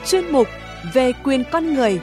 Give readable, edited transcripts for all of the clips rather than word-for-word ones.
chuyên mục về quyền con người.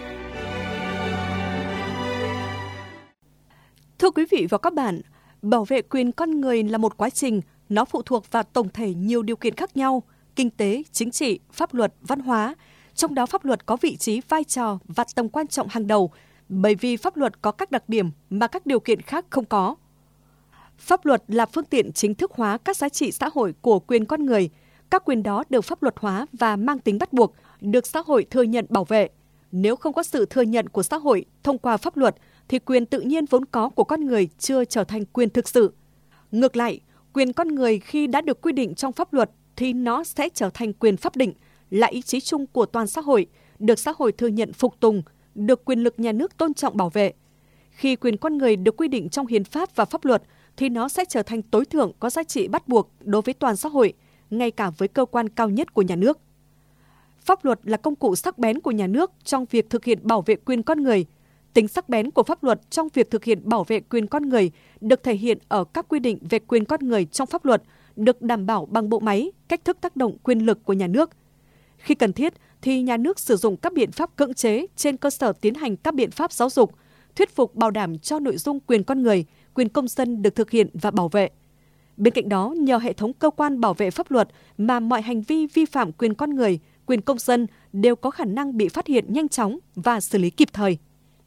Thưa quý vị và các bạn, bảo vệ quyền con người là một quá trình, nó phụ thuộc vào tổng thể nhiều điều kiện khác nhau, kinh tế, chính trị, pháp luật, văn hóa. Trong đó pháp luật có vị trí, vai trò và tầm quan trọng hàng đầu, bởi vì pháp luật có các đặc điểm mà các điều kiện khác không có. Pháp luật là phương tiện chính thức hóa các giá trị xã hội của quyền con người. Các quyền đó được pháp luật hóa và mang tính bắt buộc, được xã hội thừa nhận bảo vệ. Nếu không có sự thừa nhận của xã hội thông qua pháp luật, thì quyền tự nhiên vốn có của con người chưa trở thành quyền thực sự. Ngược lại, quyền con người khi đã được quy định trong pháp luật thì nó sẽ trở thành quyền pháp định, là ý chí chung của toàn xã hội, được xã hội thừa nhận phục tùng, được quyền lực nhà nước tôn trọng bảo vệ. Khi quyền con người được quy định trong hiến pháp và pháp luật thì nó sẽ trở thành tối thượng có giá trị bắt buộc đối với toàn xã hội, ngay cả với cơ quan cao nhất của nhà nước. Pháp luật là công cụ sắc bén của nhà nước trong việc thực hiện bảo vệ quyền con người. Tính sắc bén của pháp luật trong việc thực hiện bảo vệ quyền con người được thể hiện ở các quy định về quyền con người trong pháp luật, được đảm bảo bằng bộ máy, cách thức tác động quyền lực của nhà nước. Khi cần thiết thì nhà nước sử dụng các biện pháp cưỡng chế trên cơ sở tiến hành các biện pháp giáo dục, thuyết phục bảo đảm cho nội dung quyền con người, quyền công dân được thực hiện và bảo vệ. Bên cạnh đó, nhờ hệ thống cơ quan bảo vệ pháp luật mà mọi hành vi vi phạm quyền con người, quyền công dân đều có khả năng bị phát hiện nhanh chóng và xử lý kịp thời.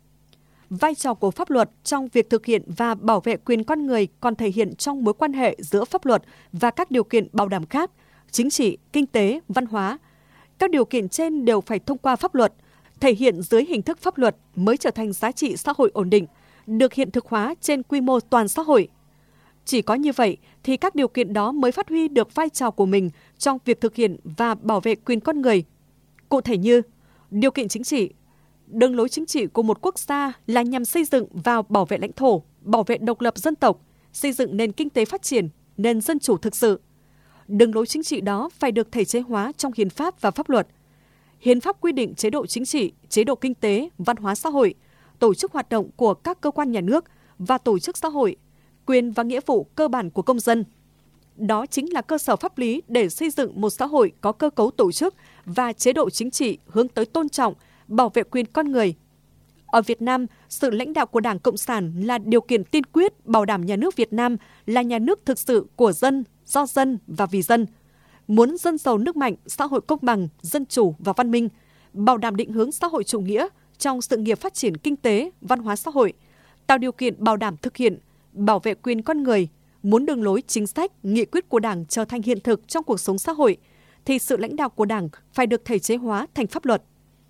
Vai trò của pháp luật trong việc thực hiện và bảo vệ quyền con người còn thể hiện trong mối quan hệ giữa pháp luật và các điều kiện bảo đảm khác, chính trị, kinh tế, văn hóa. Các điều kiện trên đều phải thông qua pháp luật, thể hiện dưới hình thức pháp luật mới trở thành giá trị xã hội ổn định, được hiện thực hóa trên quy mô toàn xã hội. Chỉ có như vậy thì các điều kiện đó mới phát huy được vai trò của mình trong việc thực hiện và bảo vệ quyền con người. Cụ thể như, điều kiện chính trị. Đường lối chính trị của một quốc gia là nhằm xây dựng và bảo vệ lãnh thổ, bảo vệ độc lập dân tộc, xây dựng nền kinh tế phát triển, nền dân chủ thực sự. Đường lối chính trị đó phải được thể chế hóa trong hiến pháp và pháp luật. Hiến pháp quy định chế độ chính trị, chế độ kinh tế, văn hóa xã hội, tổ chức hoạt động của các cơ quan nhà nước và tổ chức xã hội, quyền và nghĩa vụ cơ bản của công dân. Đó chính là cơ sở pháp lý để xây dựng một xã hội có cơ cấu tổ chức và chế độ chính trị hướng tới tôn trọng, bảo vệ quyền con người. Ở Việt Nam, sự lãnh đạo của Đảng Cộng sản là điều kiện tiên quyết bảo đảm nhà nước Việt Nam là nhà nước thực sự của dân, do dân và vì dân. Muốn dân giàu nước mạnh, xã hội công bằng, dân chủ và văn minh, bảo đảm định hướng xã hội chủ nghĩa trong sự nghiệp phát triển kinh tế, văn hóa xã hội, tạo điều kiện bảo đảm thực hiện, bảo vệ quyền con người, muốn đường lối chính sách, nghị quyết của Đảng trở thành hiện thực trong cuộc sống xã hội, thì sự lãnh đạo của Đảng phải được thể chế hóa thành pháp luật.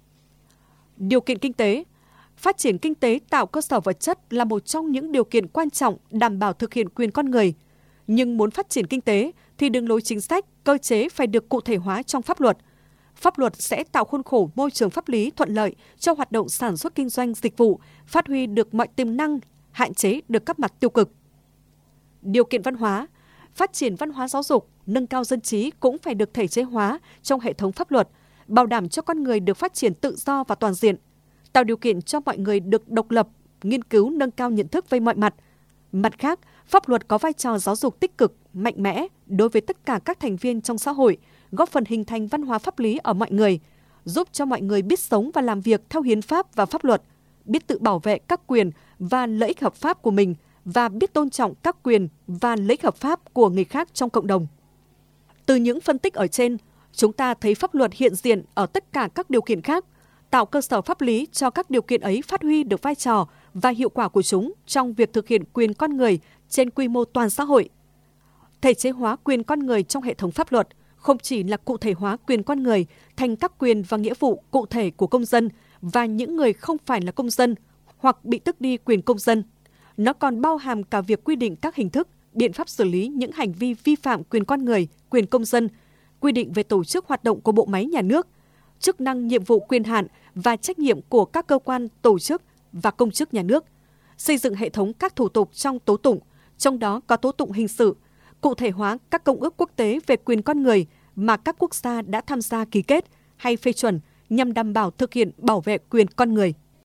Điều kiện kinh tế. Phát triển kinh tế tạo cơ sở vật chất là một trong những điều kiện quan trọng đảm bảo thực hiện quyền con người. Nhưng muốn phát triển kinh tế thì đường lối chính sách, cơ chế phải được cụ thể hóa trong pháp luật. Pháp luật sẽ tạo khuôn khổ môi trường pháp lý thuận lợi cho hoạt động sản xuất kinh doanh dịch vụ, phát huy được mọi tiềm năng, hạn chế được các mặt tiêu cực. Điều kiện văn hóa. Phát triển văn hóa giáo dục, nâng cao dân trí cũng phải được thể chế hóa trong hệ thống pháp luật, bảo đảm cho con người được phát triển tự do và toàn diện, tạo điều kiện cho mọi người được độc lập, nghiên cứu nâng cao nhận thức về mọi mặt. Mặt khác, pháp luật có vai trò giáo dục tích cực, mạnh mẽ đối với tất cả các thành viên trong xã hội, góp phần hình thành văn hóa pháp lý ở mọi người, giúp cho mọi người biết sống và làm việc theo hiến pháp và pháp luật, biết tự bảo vệ các quyền và lợi ích hợp pháp của mình và biết tôn trọng các quyền và lợi ích hợp pháp của người khác trong cộng đồng. Từ những phân tích ở trên, chúng ta thấy pháp luật hiện diện ở tất cả các điều kiện khác, tạo cơ sở pháp lý cho các điều kiện ấy phát huy được vai trò và hiệu quả của chúng trong việc thực hiện quyền con người trên quy mô toàn xã hội. Thể chế hóa quyền con người trong hệ thống pháp luật không chỉ là cụ thể hóa quyền con người thành các quyền và nghĩa vụ cụ thể của công dân và những người không phải là công dân hoặc bị tước đi quyền công dân. Nó còn bao hàm cả việc quy định các hình thức, biện pháp xử lý những hành vi vi phạm quyền con người, quyền công dân, quy định về tổ chức hoạt động của bộ máy nhà nước, chức năng, nhiệm vụ, quyền hạn và trách nhiệm của các cơ quan, tổ chức và công chức nhà nước, xây dựng hệ thống các thủ tục trong tố tụng, trong đó có tố tụng hình sự, cụ thể hóa các công ước quốc tế về quyền con người mà các quốc gia đã tham gia ký kết hay phê chuẩn nhằm đảm bảo thực hiện bảo vệ quyền con người.